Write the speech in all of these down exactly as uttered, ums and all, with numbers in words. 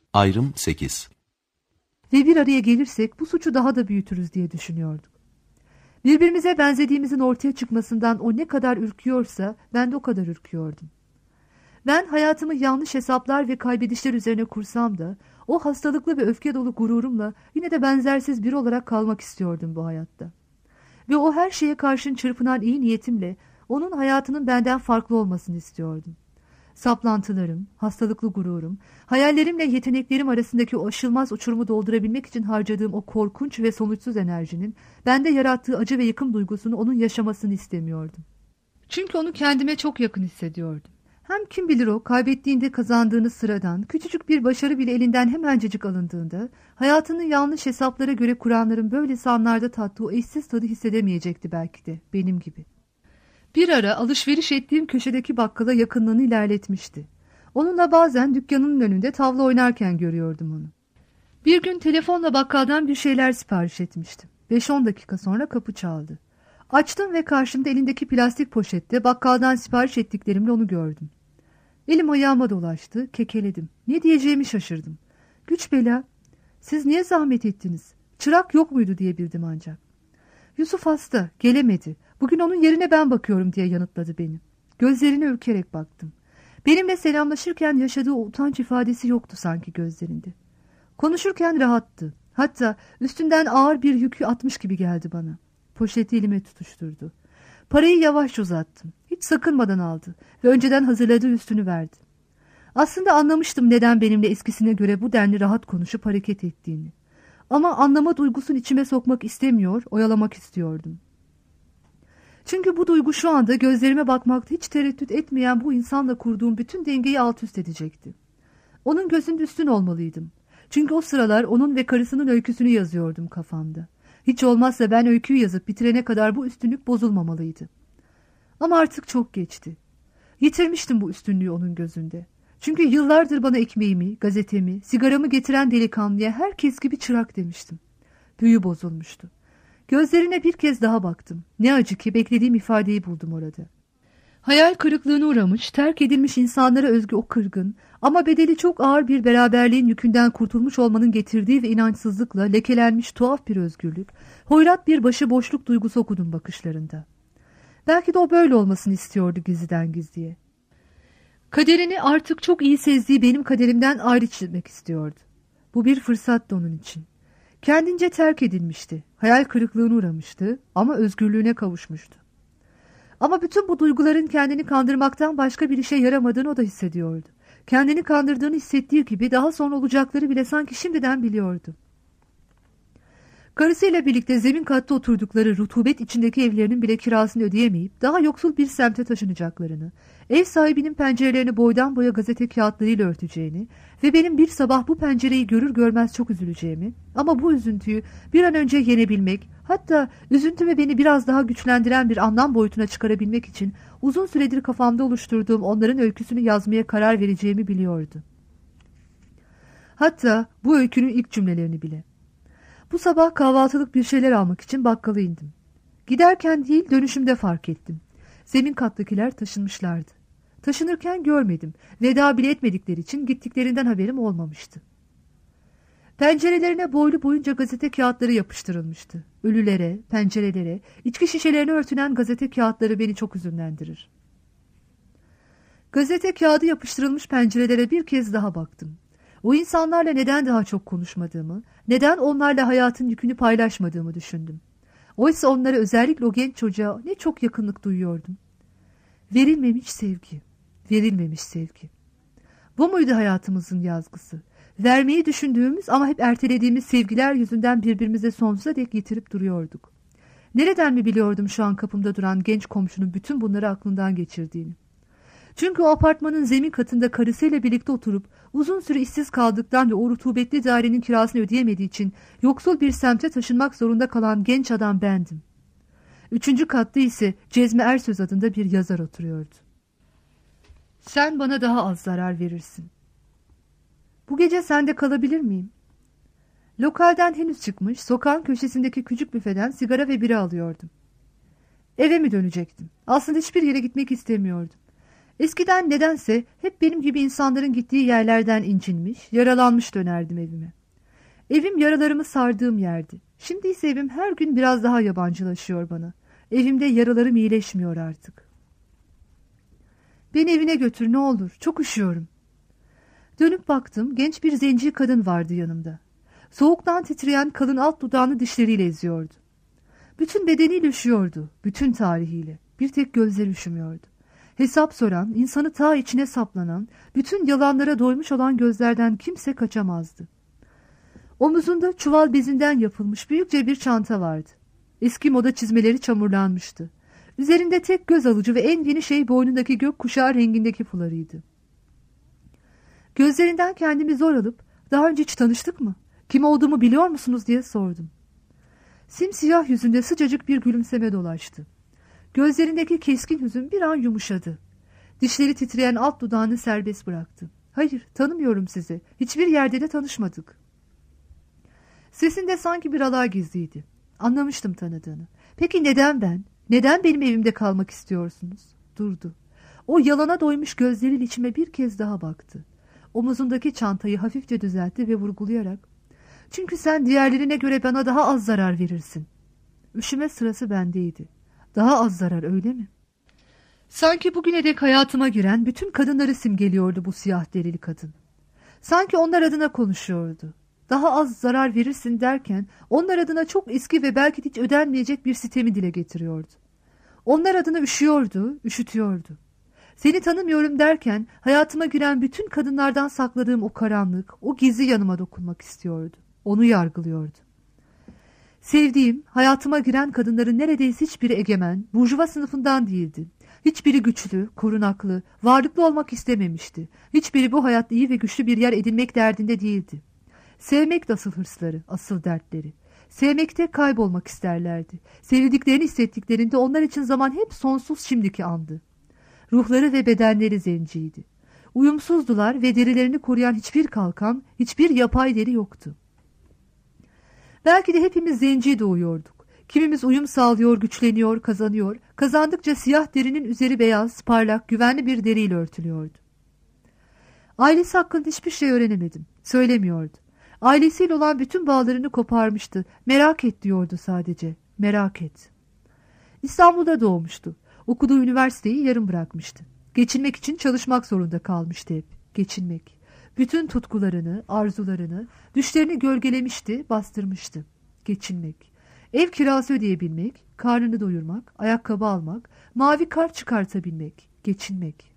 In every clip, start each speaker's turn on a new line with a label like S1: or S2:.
S1: Ayrım sekiz.
S2: Ve bir araya gelirsek bu suçu daha da büyütürüz diye düşünüyorduk. Birbirimize benzediğimizin ortaya çıkmasından o ne kadar ürküyorsa ben de o kadar ürküyordum. Ben hayatımı yanlış hesaplar ve kaybedişler üzerine kursam da o hastalıklı ve öfke dolu gururumla yine de benzersiz biri olarak kalmak istiyordum bu hayatta. Ve o her şeye karşın çırpınan iyi niyetimle onun hayatının benden farklı olmasını istiyordum. Saplantılarım, hastalıklı gururum, hayallerimle yeteneklerim arasındaki o aşılmaz uçurumu doldurabilmek için harcadığım o korkunç ve sonuçsuz enerjinin bende yarattığı acı ve yıkım duygusunu onun yaşamasını istemiyordum. Çünkü onu kendime çok yakın hissediyordum. Hem kim bilir o kaybettiğinde kazandığını sıradan, küçücük bir başarı bile elinden hemencecik alındığında, hayatını yanlış hesaplara göre kuranların böylesi anlarda tattığı o eşsiz tadı hissedemeyecekti belki de, benim gibi. Bir ara alışveriş ettiğim köşedeki bakkala yakınlığını ilerletmişti. Onunla bazen dükkanının önünde tavla oynarken görüyordum onu. Bir gün telefonla bakkaldan bir şeyler sipariş etmiştim. Beş on dakika sonra kapı çaldı. Açtım ve karşımda elindeki plastik poşette bakkaldan sipariş ettiklerimle onu gördüm. Elim ayağıma dolaştı, kekeledim. Ne diyeceğimi şaşırdım. Güç bela, siz niye zahmet ettiniz? Çırak yok muydu diyebildim ancak. Yusuf hasta, gelemedi. Bugün onun yerine ben bakıyorum diye yanıtladı beni. Gözlerine ürkerek baktım. Benimle selamlaşırken yaşadığı o utanç ifadesi yoktu sanki gözlerinde. Konuşurken rahattı. Hatta üstünden ağır bir yükü atmış gibi geldi bana. Poşeti elime tutuşturdu. Parayı yavaş uzattım. Hiç sakınmadan aldı ve önceden hazırladığı üstünü verdi. Aslında anlamıştım neden benimle eskisine göre bu denli rahat konuşup hareket ettiğini. Ama anlama duygusunu içime sokmak istemiyor, oyalamak istiyordum. Çünkü bu duygu şu anda gözlerime bakmakta hiç tereddüt etmeyen bu insanla kurduğum bütün dengeyi alt üst edecekti. Onun gözünde üstün olmalıydım. Çünkü o sıralar onun ve karısının öyküsünü yazıyordum kafamda. Hiç olmazsa ben öyküyü yazıp bitirene kadar bu üstünlük bozulmamalıydı. Ama artık çok geçti. Yitirmiştim bu üstünlüğü onun gözünde. Çünkü yıllardır bana ekmeğimi, gazetemi, sigaramı getiren delikanlıya herkes gibi çırak demiştim. Büyü bozulmuştu. Gözlerine bir kez daha baktım. Ne acı ki beklediğim ifadeyi buldum orada. Hayal kırıklığına uğramış, terk edilmiş insanlara özgü o kırgın ama bedeli çok ağır bir beraberliğin yükünden kurtulmuş olmanın getirdiği ve inançsızlıkla lekelenmiş tuhaf bir özgürlük, hoyrat bir başıboşluk duygusu okudum bakışlarında. Belki de o böyle olmasını istiyordu gizliden gizliye. Kaderini artık çok iyi sezdiği benim kaderimden ayrı çizmek istiyordu. Bu bir fırsattı onun için. Kendince terk edilmişti, hayal kırıklığına uğramıştı ama özgürlüğüne kavuşmuştu. Ama bütün bu duyguların kendini kandırmaktan başka bir işe yaramadığını o da hissediyordu. Kendini kandırdığını hissettiği gibi daha sonra olacakları bile sanki şimdiden biliyordu. Karısıyla birlikte zemin katta oturdukları rutubet içindeki evlerinin bile kirasını ödeyemeyip daha yoksul bir semte taşınacaklarını, ev sahibinin pencerelerini boydan boya gazete kağıtlarıyla örteceğini ve benim bir sabah bu pencereyi görür görmez çok üzüleceğimi ama bu üzüntüyü bir an önce yenebilmek, hatta üzüntümü beni biraz daha güçlendiren bir anlam boyutuna çıkarabilmek için uzun süredir kafamda oluşturduğum onların öyküsünü yazmaya karar vereceğimi biliyordu. Hatta bu öykünün ilk cümlelerini bile. Bu sabah kahvaltılık bir şeyler almak için bakkala indim. Giderken değil dönüşümde fark ettim. Zemin kattakiler taşınmışlardı. Taşınırken görmedim. Veda bile etmedikleri için gittiklerinden haberim olmamıştı. Pencerelerine boylu boyunca gazete kağıtları yapıştırılmıştı. Ölülere, pencerelere, içki şişelerine örtünen gazete kağıtları beni çok hüzünlendirir. Gazete kağıdı yapıştırılmış pencerelere bir kez daha baktım. O insanlarla neden daha çok konuşmadığımı, neden onlarla hayatın yükünü paylaşmadığımı düşündüm. Oysa onlara, özellikle o genç çocuğa ne çok yakınlık duyuyordum. Verilmemiş sevgi, verilmemiş sevgi. Bu muydu hayatımızın yazgısı? Vermeyi düşündüğümüz ama hep ertelediğimiz sevgiler yüzünden birbirimize sonsuza dek yitirip duruyorduk. Nereden mi biliyordum şu an kapımda duran genç komşunun bütün bunları aklından geçirdiğini? Çünkü o apartmanın zemin katında karısıyla birlikte oturup uzun süre işsiz kaldıktan ve o rutubetli dairenin kirasını ödeyemediği için yoksul bir semte taşınmak zorunda kalan genç adam bendim. Üçüncü katta ise Cezmi Ersöz adında bir yazar oturuyordu. Sen bana daha az zarar verirsin. Bu gece sende kalabilir miyim? Lokalden henüz çıkmış, sokağın köşesindeki küçük büfeden sigara ve bira alıyordum. Eve mi dönecektim? Aslında hiçbir yere gitmek istemiyordum. Eskiden nedense hep benim gibi insanların gittiği yerlerden incinmiş, yaralanmış dönerdim evime. Evim yaralarımı sardığım yerdi. Şimdi ise evim her gün biraz daha yabancılaşıyor bana. Evimde yaralarım iyileşmiyor artık. Beni evine götür ne olur, çok üşüyorum. Dönüp baktım, genç bir zenci kadın vardı yanımda. Soğuktan titreyen kalın alt dudağını dişleriyle eziyordu. Bütün bedeniyle üşüyordu, bütün tarihiyle. Bir tek gözleri üşümüyordu. Hesap soran, insanı ta içine saplanan, bütün yalanlara doymuş olan gözlerden kimse kaçamazdı. Omuzunda çuval bezinden yapılmış büyükçe bir çanta vardı. Eski moda çizmeleri çamurlanmıştı. Üzerinde tek göz alıcı ve en yeni şey boynundaki gökkuşağı rengindeki fularıydı. Gözlerinden kendimi zor alıp, daha önce hiç tanıştık mı? Kim olduğumu biliyor musunuz diye sordum. Simsiyah yüzünde sıcacık bir gülümseme dolaştı. Gözlerindeki keskin hüzün bir an yumuşadı. Dişleri titreyen alt dudağını serbest bıraktı. Hayır, tanımıyorum sizi. Hiçbir yerde de tanışmadık. Sesinde sanki bir alay gizliydi. Anlamıştım tanıdığını. Peki neden ben? Neden benim evimde kalmak istiyorsunuz? Durdu. O yalana doymuş gözleriyle içime bir kez daha baktı. Omuzundaki çantayı hafifçe düzeltti ve vurgulayarak, çünkü sen diğerlerine göre bana daha az zarar verirsin. Üşüme sırası bendeydi. Daha az zarar, öyle mi? Sanki bugüne dek hayatıma giren bütün kadınları simgeliyordu bu siyah derili kadın. Sanki onlar adına konuşuyordu. Daha az zarar verirsin derken onlar adına çok eski ve belki hiç ödenmeyecek bir sitemi dile getiriyordu. Onlar adına üşüyordu, üşütüyordu. Seni tanımıyorum derken hayatıma giren bütün kadınlardan sakladığım o karanlık, o gizli yanıma dokunmak istiyordu. Onu yargılıyordu. Sevdiğim, hayatıma giren kadınların neredeyse hiçbiri egemen, burjuva sınıfından değildi. Hiçbiri güçlü, korunaklı, varlıklı olmak istememişti. Hiçbiri bu hayatta iyi ve güçlü bir yer edinmek derdinde değildi. Sevmek de asıl hırsları, asıl dertleri. Sevmekte kaybolmak isterlerdi. Sevdiklerini hissettiklerinde onlar için zaman hep sonsuz şimdiki andı. Ruhları ve bedenleri zenciydi. Uyumsuzdular ve derilerini koruyan hiçbir kalkan, hiçbir yapay deri yoktu. Belki de hepimiz zenci doğuyorduk. Kimimiz uyum sağlıyor, güçleniyor, kazanıyor. Kazandıkça siyah derinin üzeri beyaz, parlak, güvenli bir deriyle örtülüyordu. Ailesi hakkında hiçbir şey öğrenemedim. Söylemiyordu. Ailesiyle olan bütün bağlarını koparmıştı. Merak et diyordu sadece. Merak et. İstanbul'da doğmuştu. Okuduğu üniversiteyi yarım bırakmıştı. Geçinmek için çalışmak zorunda kalmıştı hep. Geçinmek. Bütün tutkularını, arzularını, düşlerini gölgelemişti, bastırmıştı. Geçinmek. Ev kirası ödeyebilmek, karnını doyurmak, ayakkabı almak, mavi kart çıkartabilmek. Geçinmek.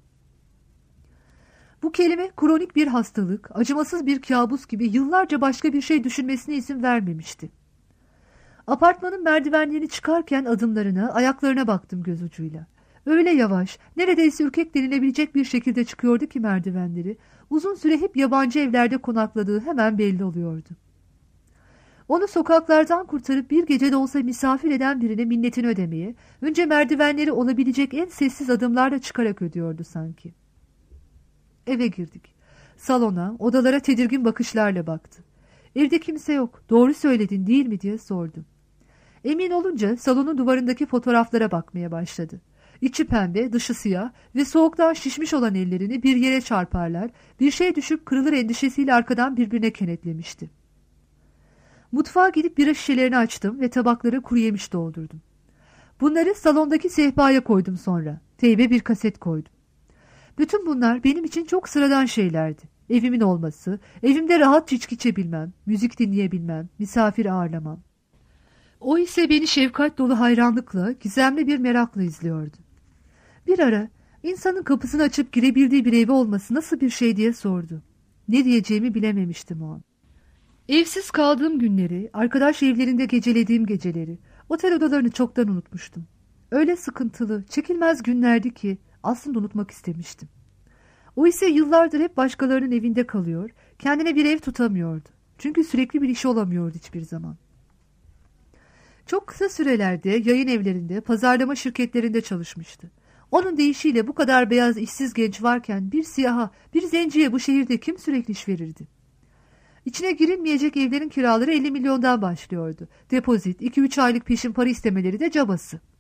S2: Bu kelime kronik bir hastalık, acımasız bir kabus gibi yıllarca başka bir şey düşünmesine izin vermemişti. Apartmanın merdivenlerini çıkarken adımlarına, ayaklarına baktım göz ucuyla. Öyle yavaş, neredeyse ürkek denilebilecek bir şekilde çıkıyordu ki merdivenleri, uzun süre hep yabancı evlerde konakladığı hemen belli oluyordu. Onu sokaklardan kurtarıp bir gece de olsa misafir eden birine minnetini ödemeye, önce merdivenleri olabilecek en sessiz adımlarla çıkarak ödüyordu sanki. Eve girdik. Salona, odalara tedirgin bakışlarla baktı. Evde kimse yok, doğru söyledin değil mi diye sordum. Emin olunca salonun duvarındaki fotoğraflara bakmaya başladı. İçi pembe, dışı siyah ve soğuktan şişmiş olan ellerini bir yere çarparlar, bir şey düşüp kırılır endişesiyle arkadan birbirine kenetlemişti. Mutfağa gidip bira şişelerini açtım ve tabaklara kuru yemiş doldurdum. Bunları salondaki sehpaya koydum sonra. Teybe bir kaset koydum. Bütün bunlar benim için çok sıradan şeylerdi. Evimin olması, evimde rahat içki içebilmem, müzik dinleyebilmem, misafir ağırlamam. O ise beni şefkat dolu hayranlıkla, gizemli bir merakla izliyordu. Bir ara insanın kapısını açıp girebildiği bir evi olması nasıl bir şey diye sordu. Ne diyeceğimi bilememiştim o an. Evsiz kaldığım günleri, arkadaş evlerinde gecelediğim geceleri, otel odalarını çoktan unutmuştum. Öyle sıkıntılı, çekilmez günlerdi ki aslında unutmak istemiştim. O ise yıllardır hep başkalarının evinde kalıyor, kendine bir ev tutamıyordu. Çünkü sürekli bir işi olamıyordu hiçbir zaman. Çok kısa sürelerde yayın evlerinde, pazarlama şirketlerinde çalışmıştı. Onun deyişiyle bu kadar beyaz işsiz genç varken bir siyaha, bir zenciye bu şehirde kim sürekli iş verirdi? İçine girilmeyecek evlerin kiraları elli milyondan başlıyordu. Depozit, iki üç aylık peşin para istemeleri de cabası.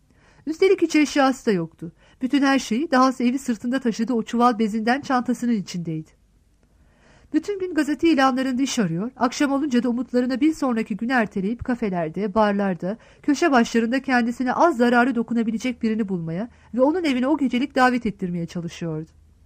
S2: Üstelik hiç eşyası da yoktu. Bütün her şeyi, dahası evi sırtında taşıdığı o çuval bezinden çantasının içindeydi. Bütün gün gazete ilanlarında iş arıyor, akşam olunca da umutlarına bir sonraki günü erteleyip kafelerde, barlarda, köşe başlarında kendisine az zararı dokunabilecek birini bulmaya ve onun evine o gecelik davet ettirmeye çalışıyordu.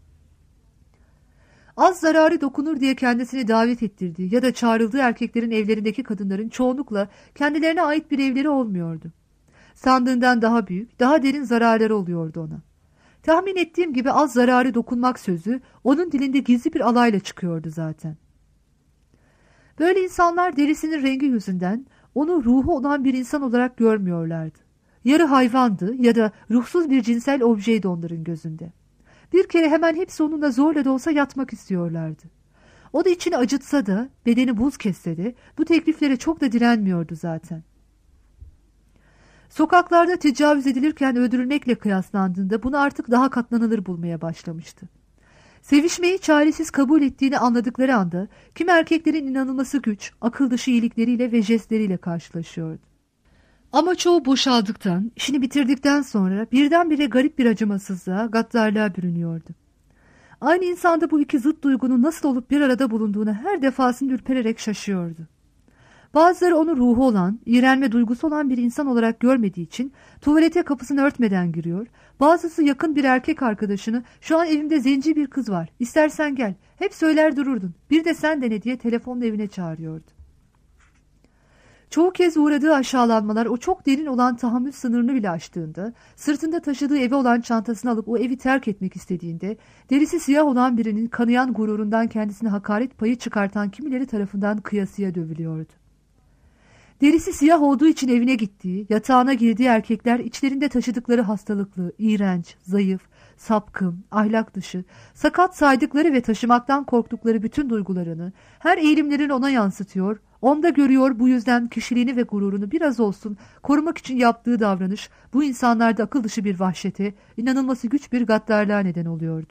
S2: Az zararı dokunur diye kendisini davet ettirdiği ya da çağrıldığı erkeklerin evlerindeki kadınların çoğunlukla kendilerine ait bir evleri olmuyordu. Sandığından daha büyük, daha derin zararları oluyordu ona. Tahmin ettiğim gibi az zararı dokunmak sözü onun dilinde gizli bir alayla çıkıyordu zaten. Böyle insanlar derisinin rengi yüzünden onu ruhu olan bir insan olarak görmüyorlardı. Yarı hayvandı ya da ruhsuz bir cinsel objeydi onların gözünde. Bir kere hemen hepsi onunla zorla da olsa yatmak istiyorlardı. O da içini acıtsa da, bedeni buz kesse de bu tekliflere çok da direnmiyordu zaten. Sokaklarda tecavüz edilirken öldürülmekle kıyaslandığında bunu artık daha katlanılır bulmaya başlamıştı. Sevişmeyi çaresiz kabul ettiğini anladıkları anda kimi erkeklerin inanılması güç, akıl dışı iyilikleriyle ve jestleriyle karşılaşıyordu. Ama çoğu boşaldıktan, işini bitirdikten sonra birdenbire garip bir acımasızlığa, gaddarlığa bürünüyordu. Aynı insanda bu iki zıt duygunun nasıl olup bir arada bulunduğuna her defasında ürpererek şaşıyordu. Bazıları onu ruhu olan, iğrenme duygusu olan bir insan olarak görmediği için tuvalete kapısını örtmeden giriyor, bazısı yakın bir erkek arkadaşını "Şu an evimde zenci bir kız var, istersen gel, hep söyler dururdun, bir de sen dene" diye telefonla evine çağırıyordu. Çoğu kez uğradığı aşağılanmalar o çok derin olan tahammül sınırını bile aştığında, sırtında taşıdığı eve olan çantasını alıp o evi terk etmek istediğinde, derisi siyah olan birinin kanayan gururundan kendisine hakaret payı çıkartan kimileri tarafından kıyasıya dövülüyordu. Derisi siyah olduğu için evine gittiği, yatağına girdiği erkekler içlerinde taşıdıkları hastalıklı, iğrenç, zayıf, sapkın, ahlak dışı, sakat saydıkları ve taşımaktan korktukları bütün duygularını, her eğilimlerini ona yansıtıyor, onda görüyor, bu yüzden kişiliğini ve gururunu biraz olsun korumak için yaptığı davranış bu insanlarda akıl dışı bir vahşete, inanılması güç bir gaddarlığa neden oluyordu.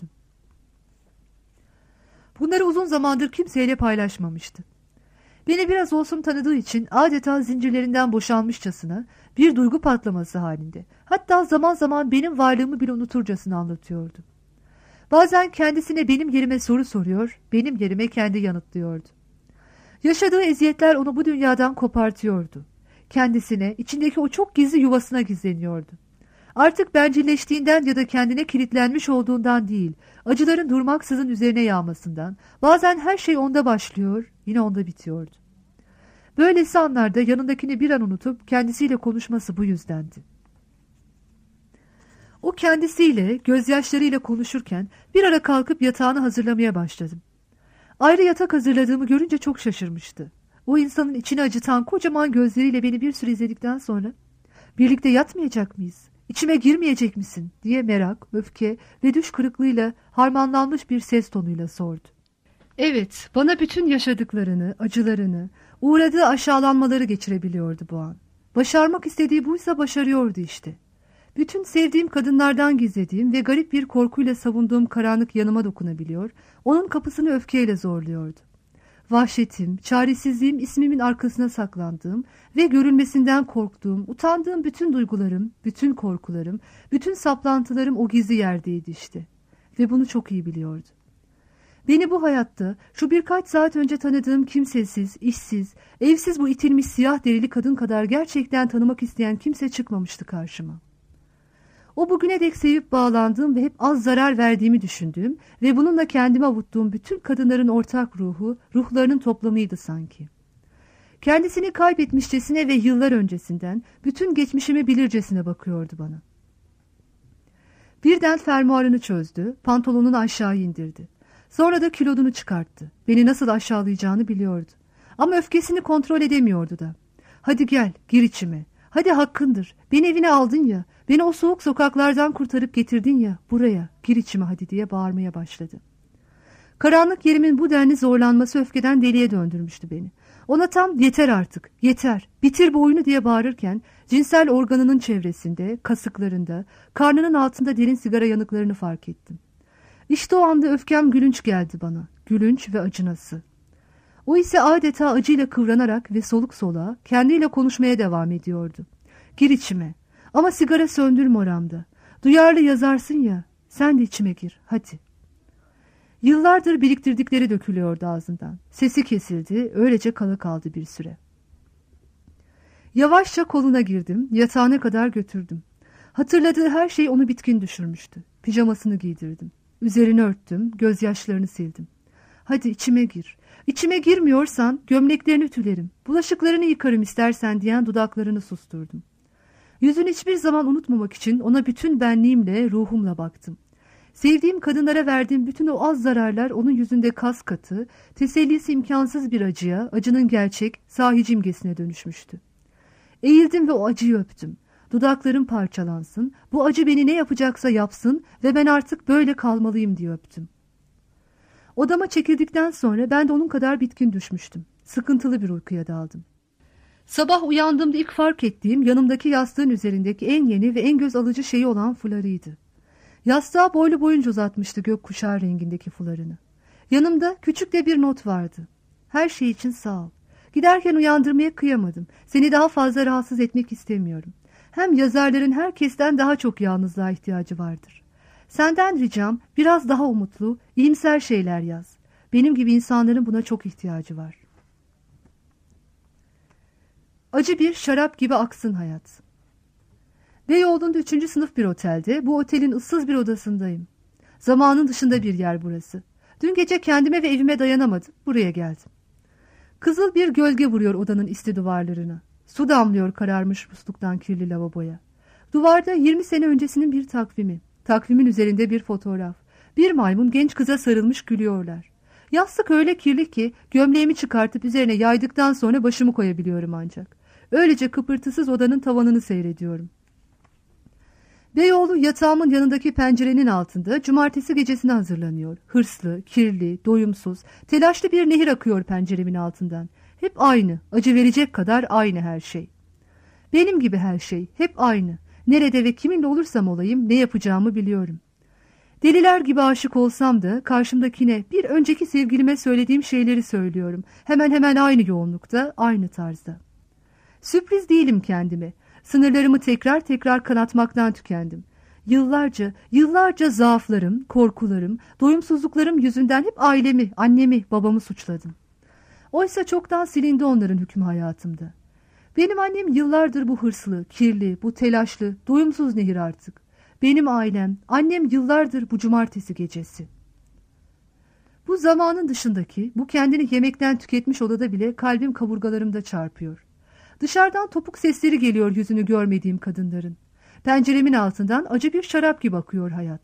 S2: Bunları uzun zamandır kimseyle paylaşmamıştı. Beni biraz olsun tanıdığı için adeta zincirlerinden boşalmışçasına bir duygu patlaması halinde, hatta zaman zaman benim varlığımı bile unuturcasına anlatıyordu. Bazen kendisine benim yerime soru soruyor, benim yerime kendi yanıtlıyordu. Yaşadığı eziyetler onu bu dünyadan kopartıyordu. Kendisine, içindeki o çok gizli yuvasına gizleniyordu. Artık bencilleştiğinden ya da kendine kilitlenmiş olduğundan değil, acıların durmaksızın üzerine yağmasından, bazen her şey onda başlıyor, yine onda bitiyordu. Böylesi anlarda yanındakini bir an unutup kendisiyle konuşması bu yüzdendi. O kendisiyle, gözyaşlarıyla konuşurken bir ara kalkıp yatağını hazırlamaya başladım. Ayrı yatak hazırladığımı görünce çok şaşırmıştı. O insanın içini acıtan kocaman gözleriyle beni bir süre izledikten sonra "Birlikte yatmayacak mıyız? İçime girmeyecek misin?" diye merak, öfke ve düş kırıklığıyla harmanlanmış bir ses tonuyla sordu. Evet, bana bütün yaşadıklarını, acılarını, uğradığı aşağılanmaları geçirebiliyordu bu an. Başarmak istediği buysa başarıyordu işte. Bütün sevdiğim kadınlardan gizlediğim ve garip bir korkuyla savunduğum karanlık yanıma dokunabiliyor, onun kapısını öfkeyle zorluyordu. Vahşetim, çaresizliğim, ismimin arkasına saklandığım ve görülmesinden korktuğum, utandığım bütün duygularım, bütün korkularım, bütün saplantılarım o gizli yerdeydi işte. Ve bunu çok iyi biliyordu. Beni bu hayatta, şu birkaç saat önce tanıdığım kimsesiz, işsiz, evsiz bu itilmiş siyah derili kadın kadar gerçekten tanımak isteyen kimse çıkmamıştı karşıma. O bugüne dek sevip bağlandığım ve hep az zarar verdiğimi düşündüğüm ve bununla kendime avuttuğum bütün kadınların ortak ruhu, ruhlarının toplamıydı sanki. Kendisini kaybetmişçesine ve yıllar öncesinden bütün geçmişimi bilircesine bakıyordu bana. Birden fermuarını çözdü, pantolonunu aşağı indirdi. Sonra da kilodunu çıkarttı. Beni nasıl aşağılayacağını biliyordu. Ama öfkesini kontrol edemiyordu da. "Hadi gel, gir içime. Hadi hakkındır. Beni evine aldın ya. Beni o soğuk sokaklardan kurtarıp getirdin ya. Buraya, gir içime hadi" diye bağırmaya başladı. Karanlık yerimin bu denli zorlanması öfkeden deliye döndürmüştü beni. Ona tam "Yeter artık, yeter, bitir bu oyunu" diye bağırırken cinsel organının çevresinde, kasıklarında, karnının altında derin sigara yanıklarını fark ettim. İşte o anda öfkem gülünç geldi bana. Gülünç ve acınası. O ise adeta acıyla kıvranarak ve soluk soluğa kendiyle konuşmaya devam ediyordu. "Gir içime. Ama sigara söndürme oramda. Duyarlı yazarsın ya, sen de içime gir, hadi. Yıllardır biriktirdikleri dökülüyordu ağzından. Sesi kesildi, öylece kala kaldı bir süre. Yavaşça koluna girdim, yatağına kadar götürdüm. Hatırladığı her şey onu bitkin düşürmüştü. Pijamasını giydirdim. Üzerini örttüm, gözyaşlarını sildim. Hadi içime gir. İçime girmiyorsan gömleklerini tülerim, bulaşıklarını yıkarım istersen diyen dudaklarını susturdum. Yüzünü hiçbir zaman unutmamak için ona bütün benliğimle, ruhumla baktım. Sevdiğim kadınlara verdiğim bütün o az zararlar onun yüzünde kas katı, tesellisi imkansız bir acıya, acının gerçek, sahi cimgesine dönüşmüştü. Eğildim ve o acıyı öptüm. Dudaklarım parçalansın, bu acı beni ne yapacaksa yapsın ve ben artık böyle kalmalıyım diye öptüm. Odama çekildikten sonra ben de onun kadar bitkin düşmüştüm. Sıkıntılı bir uykuya daldım. Sabah uyandığımda ilk fark ettiğim yanımdaki yastığın üzerindeki en yeni ve en göz alıcı şeyi olan fularıydı. Yastığa boylu boyunca uzatmıştı gökkuşağı rengindeki fularını. Yanımda küçük de bir not vardı. Her şey için sağ ol. Giderken uyandırmaya kıyamadım. Seni daha fazla rahatsız etmek istemiyorum. Hem yazarların herkesten daha çok yalnızlığa ihtiyacı vardır. Senden ricam biraz daha umutlu, iyimser şeyler yaz. Benim gibi insanların buna çok ihtiyacı var. Acı bir şarap gibi aksın hayat. Beyoğlu'nda üçüncü sınıf bir otelde, bu otelin ıssız bir odasındayım. Zamanın dışında bir yer burası. Dün gece kendime ve evime dayanamadım, buraya geldim. Kızıl bir gölge vuruyor odanın isti duvarlarına. Su damlıyor kararmış musluktan kirli lavaboya. Duvarda yirmi sene öncesinin bir takvimi. Takvimin üzerinde bir fotoğraf. Bir maymun genç kıza sarılmış gülüyorlar. Yastık öyle kirli ki gömleğimi çıkartıp üzerine yaydıktan sonra başımı koyabiliyorum ancak. Öylece kıpırtısız odanın tavanını seyrediyorum. Beyoğlu yatağımın yanındaki pencerenin altında cumartesi gecesine hazırlanıyor. Hırslı, kirli, doyumsuz, telaşlı bir nehir akıyor penceremin altından. Hep aynı, acı verecek kadar aynı her şey. Benim gibi her şey, hep aynı. Nerede ve kiminle olursam olayım ne yapacağımı biliyorum. Deliler gibi aşık olsam da karşımdakine bir önceki sevgilime söylediğim şeyleri söylüyorum. Hemen hemen aynı yoğunlukta, aynı tarzda. Sürpriz değilim kendime. Sınırlarımı tekrar tekrar kanatmaktan tükendim. Yıllarca, yıllarca zaaflarım, korkularım, doyumsuzluklarım yüzünden hep ailemi, annemi, babamı suçladım. Oysa çoktan silindi onların hükmü hayatımda. Benim annem yıllardır bu hırslı, kirli, bu telaşlı, doyumsuz nehir artık. Benim ailem, annem yıllardır bu cumartesi gecesi. Bu zamanın dışındaki, bu kendini yemekten tüketmiş odada bile kalbim kaburgalarımda çarpıyor. Dışarıdan topuk sesleri geliyor yüzünü görmediğim kadınların. Penceremin altından acı bir şarap gibi akıyor hayat.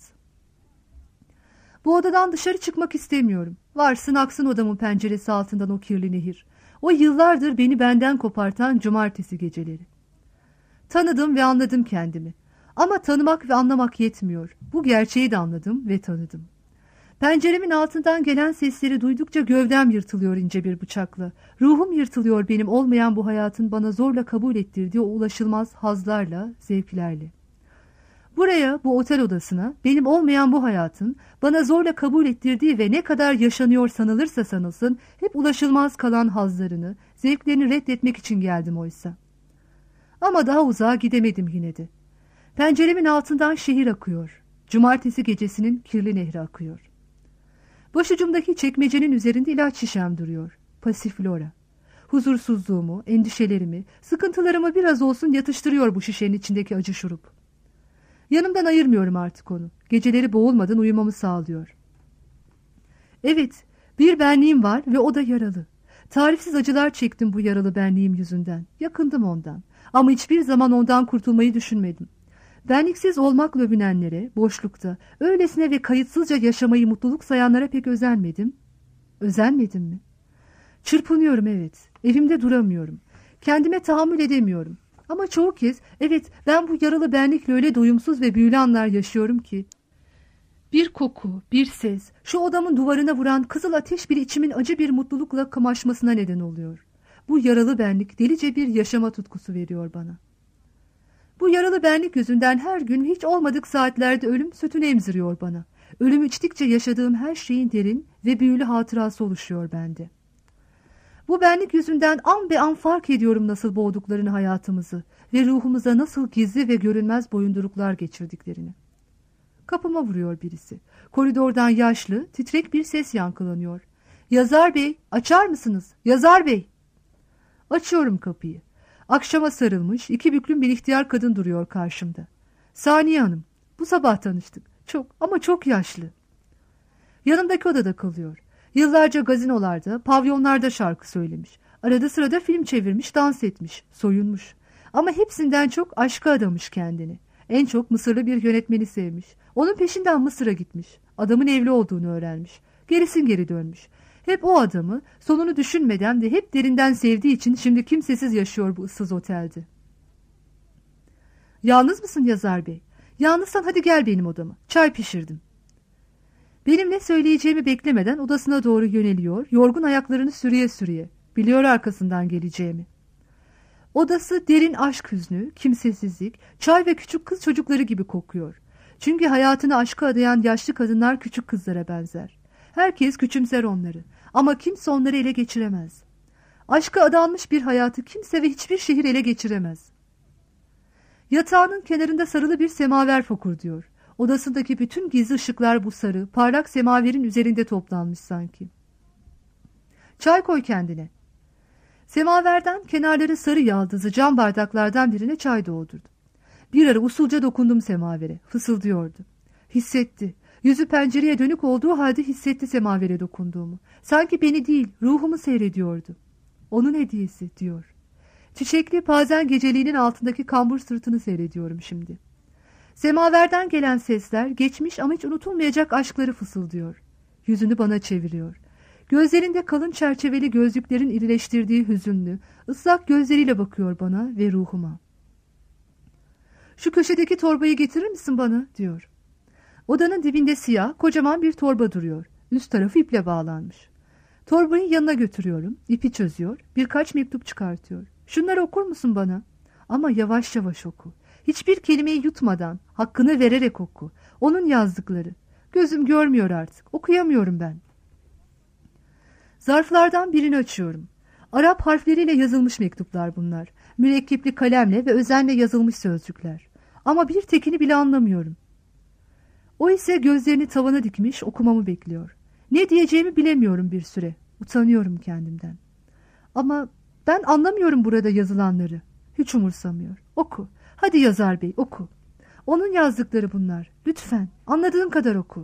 S2: Bu odadan dışarı çıkmak istemiyorum. Varsın aksın odamın penceresi altından o kirli nehir. O yıllardır beni benden kopartan cumartesi geceleri. Tanıdım ve anladım kendimi. Ama tanımak ve anlamak yetmiyor. Bu gerçeği de anladım ve tanıdım. Penceremin altından gelen sesleri duydukça gövdem yırtılıyor ince bir bıçakla. Ruhum yırtılıyor benim olmayan bu hayatın bana zorla kabul ettirdiği o ulaşılmaz hazlarla, zevklerle. Buraya, bu otel odasına, benim olmayan bu hayatın bana zorla kabul ettirdiği ve ne kadar yaşanıyor sanılırsa sanılsın hep ulaşılmaz kalan hazlarını, zevklerini reddetmek için geldim oysa. Ama daha uzağa gidemedim yine de. Penceremin altından şehir akıyor. Cumartesi gecesinin kirli nehri akıyor. Başucumdaki çekmecenin üzerinde ilaç şişem duruyor. Pasiflora. Huzursuzluğumu, endişelerimi, sıkıntılarımı biraz olsun yatıştırıyor bu şişenin içindeki acı şurup. Yanımdan ayırmıyorum artık onu. Geceleri boğulmadan uyumamı sağlıyor. Evet, bir benliğim var ve o da yaralı. Tarifsiz acılar çektim bu yaralı benliğim yüzünden. Yakındım ondan. Ama hiçbir zaman ondan kurtulmayı düşünmedim. Benliksiz olmakla övünenlere, boşlukta, öylesine ve kayıtsızca yaşamayı mutluluk sayanlara pek özenmedim. Özenmedim mi? Çırpınıyorum evet. Evimde duramıyorum. Kendime tahammül edemiyorum. Ama çoğu kez evet ben bu yaralı benlikle öyle doyumsuz ve büyülü anlar yaşıyorum ki. Bir koku, bir ses, şu odamın duvarına vuran kızıl ateş bile içimin acı bir mutlulukla kamaşmasına neden oluyor. Bu yaralı benlik delice bir yaşama tutkusu veriyor bana. Bu yaralı benlik yüzünden her gün hiç olmadık saatlerde ölüm sütünü emziriyor bana. Ölümü içtikçe yaşadığım her şeyin derin ve büyülü hatırası oluşuyor bende. Bu benlik yüzünden an be an fark ediyorum nasıl boğduklarını hayatımızı ve ruhumuza nasıl gizli ve görünmez boyunduruklar geçirdiklerini. Kapıma vuruyor birisi. Koridordan yaşlı, titrek bir ses yankılanıyor. Yazar Bey, açar mısınız? Yazar Bey! Açıyorum kapıyı. Akşama sarılmış, iki büklüm bir ihtiyar kadın duruyor karşımda. Saniye Hanım, bu sabah tanıştık. Çok ama çok yaşlı. Yanımdaki odada kalıyor. Yıllarca gazinolarda, pavyonlarda şarkı söylemiş. Arada sırada film çevirmiş, dans etmiş, soyunmuş. Ama hepsinden çok aşka adamış kendini. En çok Mısırlı bir yönetmeni sevmiş. Onun peşinden Mısır'a gitmiş. Adamın evli olduğunu öğrenmiş. Gerisin geri dönmüş. Hep o adamı sonunu düşünmeden de hep derinden sevdiği için şimdi kimsesiz yaşıyor bu ıssız otelde. Yalnız mısın Yazar Bey? Yalnızsan hadi gel benim odama. Çay pişirdim. Benim ne söyleyeceğimi beklemeden odasına doğru yöneliyor, yorgun ayaklarını sürüye sürüye. Biliyor arkasından geleceğimi. Odası derin aşk hüznü, kimsesizlik, çay ve küçük kız çocukları gibi kokuyor. Çünkü hayatını aşka adayan yaşlı kadınlar küçük kızlara benzer. Herkes küçümser onları ama kimse onları ele geçiremez. Aşka adanmış bir hayatı kimse ve hiçbir şehir ele geçiremez. Yatağının kenarında sarılı bir semaver fokurduyor. Odasındaki bütün gizli ışıklar bu sarı, parlak semaverin üzerinde toplanmış sanki. Çay koy kendine. Semaverden kenarları sarı yaldızlı cam bardaklardan birine çay doldurdu. Bir ara usulca dokundum semavere, fısıldıyordu. Hissetti. Yüzü pencereye dönük olduğu halde hissetti semavere dokunduğumu. Sanki beni değil, ruhumu seyrediyordu. Onun hediyesi diyor. Çiçekli pazen geceliğinin altındaki kambur sırtını seyrediyorum şimdi. Semaverden gelen sesler geçmiş ama hiç unutulmayacak aşkları fısıldıyor. Yüzünü bana çeviriyor. Gözlerinde kalın çerçeveli gözlüklerin irileştirdiği hüzünlü, ıslak gözleriyle bakıyor bana ve ruhuma. Şu köşedeki torbayı getirir misin bana diyor. Odanın dibinde siyah, kocaman bir torba duruyor. Üst tarafı iple bağlanmış. Torbayı yanına götürüyorum, ipi çözüyor, birkaç mektup çıkartıyor. Şunları okur musun bana? Ama yavaş yavaş oku. Hiçbir kelimeyi yutmadan, hakkını vererek oku. Onun yazdıkları. Gözüm görmüyor artık, okuyamıyorum ben. Zarflardan birini açıyorum. Arap harfleriyle yazılmış mektuplar bunlar. Mürekkepli kalemle ve özenle yazılmış sözcükler. Ama bir tekini bile anlamıyorum. O ise gözlerini tavana dikmiş okumamı bekliyor. Ne diyeceğimi bilemiyorum bir süre. Utanıyorum kendimden. Ama ben anlamıyorum burada yazılanları. Hiç umursamıyor. Oku. Hadi Yazar Bey oku. Onun yazdıkları bunlar. Lütfen anladığın kadar oku.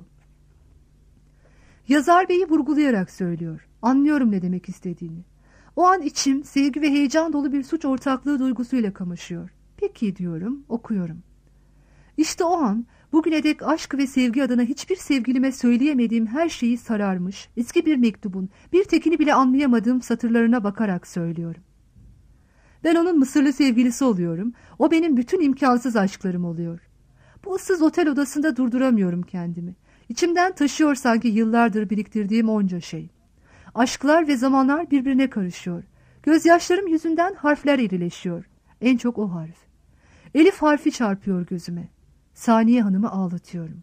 S2: Yazar Bey'i vurgulayarak söylüyor. Anlıyorum ne demek istediğini. O an içim sevgi ve heyecan dolu bir suç ortaklığı duygusuyla kamaşıyor. Peki diyorum, okuyorum. İşte o an bugüne dek aşk ve sevgi adına hiçbir sevgilime söyleyemediğim her şeyi sararmış, eski bir mektubun bir tekini bile anlayamadığım satırlarına bakarak söylüyorum. Ben onun Mısırlı sevgilisi oluyorum, o benim bütün imkansız aşklarım oluyor. Bu ıssız otel odasında durduramıyorum kendimi. İçimden taşıyor sanki yıllardır biriktirdiğim onca şey. Aşklar ve zamanlar birbirine karışıyor. Gözyaşlarım yüzünden harfler irileşiyor. En çok o harf. Elif harfi çarpıyor gözüme. Saniye Hanım'ı ağlatıyorum.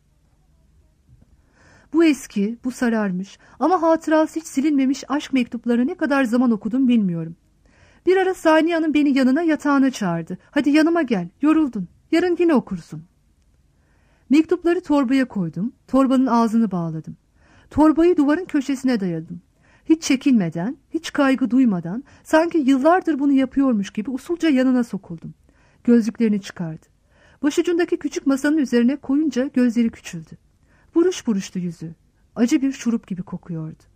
S2: Bu eski, bu sararmış ama hatırası hiç silinmemiş aşk mektuplarını ne kadar zaman okudum bilmiyorum. Bir ara Saniye Hanım beni yanına yatağına çağırdı. Hadi yanıma gel, yoruldun. Yarın yine okursun. Mektupları torbaya koydum. Torbanın ağzını bağladım. Torbayı duvarın köşesine dayadım. Hiç çekinmeden, hiç kaygı duymadan, sanki yıllardır bunu yapıyormuş gibi usulca yanına sokuldum. Gözlüklerini çıkardı. Başucundaki küçük masanın üzerine koyunca gözleri küçüldü. Buruş buruştu yüzü. Acı bir şurup gibi kokuyordu.